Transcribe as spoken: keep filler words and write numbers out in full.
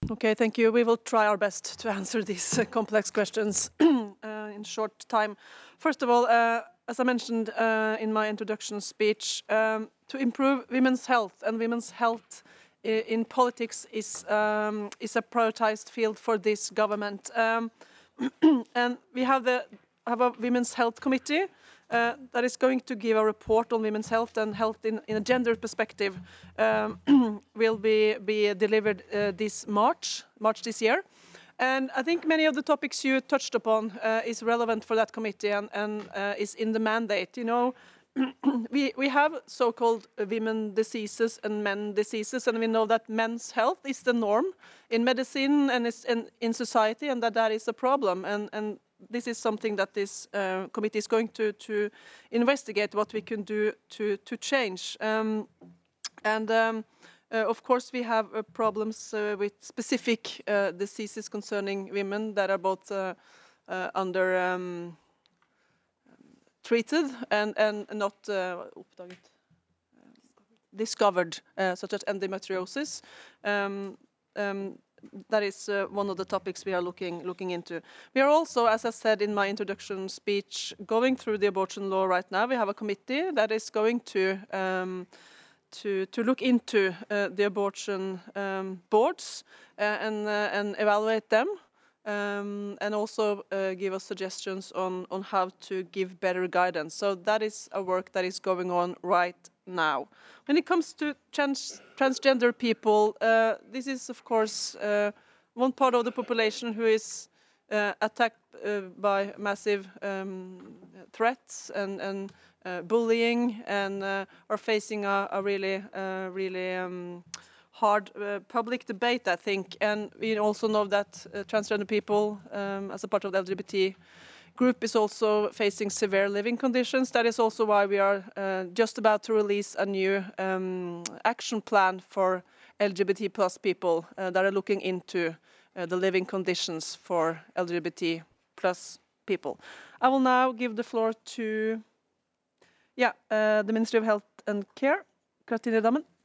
Okay, thank you. We will try our best to answer these uh, complex questions uh, in short time. First of all, uh, as I mentioned uh, in my introduction speech, um, to improve women's health and women's health in politics is um, is a prioritized field for this government. Um, and we have the have a women's health committee uh, that is going to give a report on women's health and health in, in a gender perspective. Um, will be be delivered uh, this March, March this year. And I think many of the topics you touched upon uh, is relevant for that committee and, and uh, is in the mandate. You know, we, we have so-called women diseases and men diseases, and we know that men's health is the norm in medicine and is in, in society, and that that is a problem. And, and this is something that this uh, committee is going to, to investigate what we can do to, to change. Um, and um, uh, of course, we have uh, problems uh, with specific uh, diseases concerning women that are both uh, uh, under um, treated and, and not uh, oppdaget, discovered, uh, such as endometriosis. Um, um, that is uh, one of the topics we are looking looking into. We are also, as I said in my introduction speech, going through the abortion law right now. We have a committee that is going to um, to to look into uh, the abortion um, boards uh, and uh, and evaluate them. Um, and also uh, give us suggestions on, on how to give better guidance. So that is a work that is going on right now. When it comes to trans transgender people, uh, this is, of course, uh, one part of the population who is uh, attacked uh, by massive um, threats and, and uh, bullying and uh, are facing a, a really, uh, really um, hard uh, public debate, I think. And we also know that uh, transgender people, um, as a part of the L G B T group, is also facing severe living conditions. That is also why we are uh, just about to release a new um, action plan for L G B T plus people uh, that are looking into uh, the living conditions for L G B T plus people. I will now give the floor to yeah, uh, the Ministry of Health and Care, Katrine Dammen.